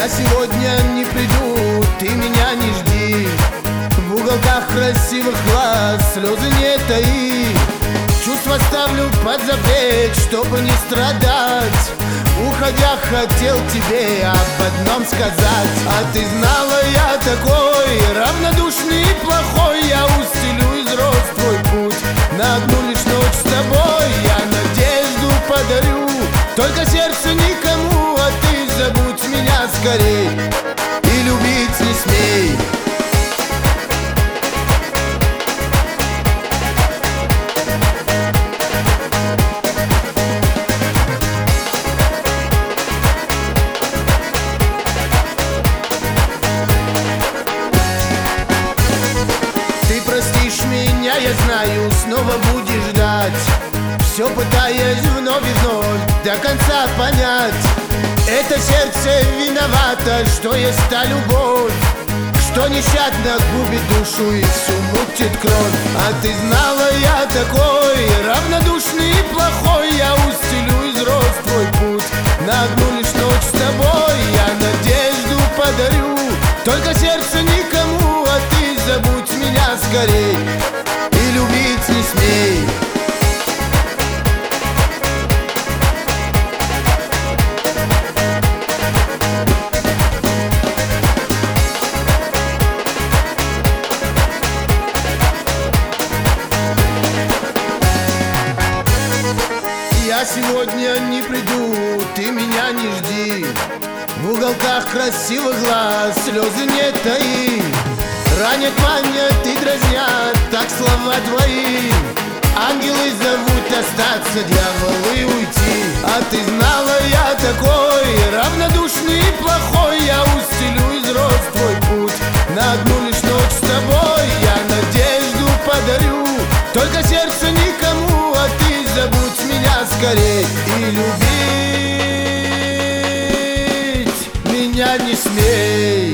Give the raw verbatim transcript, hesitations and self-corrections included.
сегодня не приду, ты меня не жди. В уголках красивых глаз слезы не таи. Чувства ставлю под запрет, чтобы не страдать. Уходя, хотел тебе об одном сказать. А ты знала, я такой равнодушный и плохой. Я устелю из роз твой путь на одну лишь ночь с тобой. Я надежду подарю, только сердце никому. А ты забудь меня скорей и любить не смей. Меня, я знаю, снова будешь ждать, все пытаясь вновь и вновь до конца понять. Это сердце виновато, что есть та любовь, что нещадно губит душу и всю мутит кровь. А ты знала, я такой равнодушный и плохой. Я устелю из роз твой путь на одну лишь ночь с тобой. Я надежду подарю, только сердце никому. А ты забудь меня скорей и любить не смей. Я сегодня не приду, ты меня не жди. В уголках красивых глаз слезы не таи. Ранят, манят и дразнят, так слова твои. Ангелы зовут остаться, дьяволы уйти. А ты знала, я такой равнодушный и плохой. Я устелю из роз твой путь на одну лишь ночь с тобой. Я надежду подарю, только сердце никому. А ты забудь меня скорей и любить меня не смей.